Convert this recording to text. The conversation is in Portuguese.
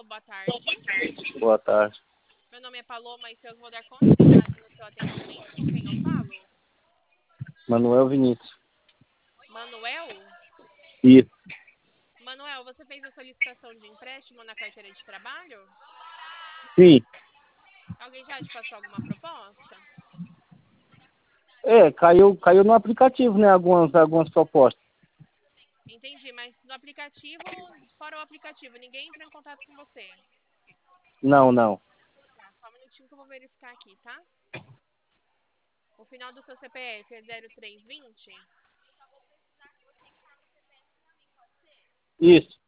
boa tarde. Boa tarde. Meu nome é Paloma e eu vou dar continuidade no seu atendimento. Com quem eu falo? Manuel Vinícius. Manuel? Isso. Manuel, você fez a solicitação de empréstimo na carteira de trabalho? Sim. Alguém já te passou alguma proposta? Caiu no aplicativo, né? Algumas propostas. Entendi, mas no aplicativo, fora o aplicativo, ninguém entrou em contato com você. Não, não. Tá, só um minutinho que eu vou verificar aqui, tá? O final do seu CPF é 0320? Isso.